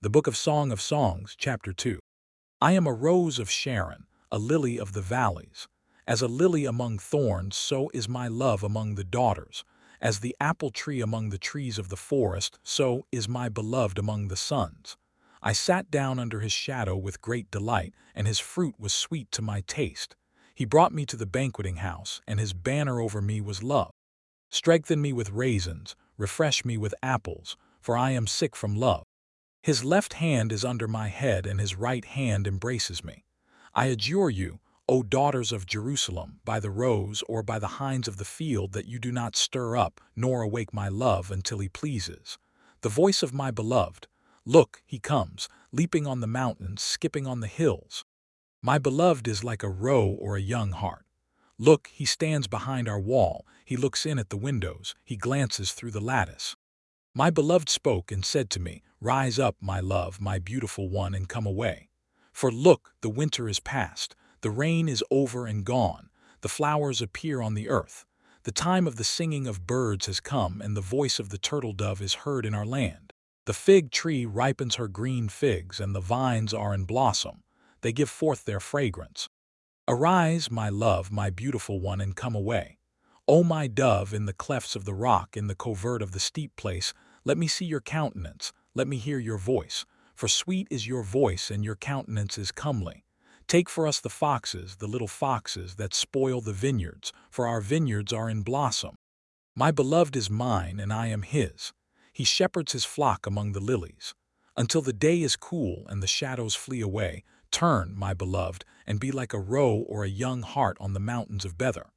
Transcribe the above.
The Book of Song of Songs, Chapter 2. I am a rose of Sharon, a lily of the valleys. As a lily among thorns, so is my love among the daughters. As the apple tree among the trees of the forest, so is my beloved among the sons. I sat down under his shadow with great delight, and his fruit was sweet to my taste. He brought me to the banqueting house, and his banner over me was love. Strengthen me with raisins, refresh me with apples, for I am sick from love. His left hand is under my head, and his right hand embraces me. I adjure you, O daughters of Jerusalem, by the roes or by the hinds of the field, that you do not stir up nor awake my love until he pleases. The voice of my beloved, look, he comes, leaping on the mountains, skipping on the hills. My beloved is like a roe or a young hart. Look, he stands behind our wall, he looks in at the windows, he glances through the lattice. My beloved spoke and said to me, Rise up, my love, my beautiful one, and come away. For look, the winter is past, the rain is over and gone, the flowers appear on the earth. The time of the singing of birds has come, and the voice of the turtle-dove is heard in our land. The fig tree ripens her green figs, and the vines are in blossom. They give forth their fragrance. Arise, my love, my beautiful one, and come away. O my dove, in the clefts of the rock, in the covert of the steep place, let me see your countenance, let me hear your voice. For sweet is your voice, and your countenance is comely. Take for us the little foxes that spoil the vineyards, for our vineyards are in blossom. My beloved is mine, and I am his. He shepherds his flock among the lilies. Until the day is cool and the shadows flee away, turn, my beloved, and be like a roe or a young hart on the mountains of Bether.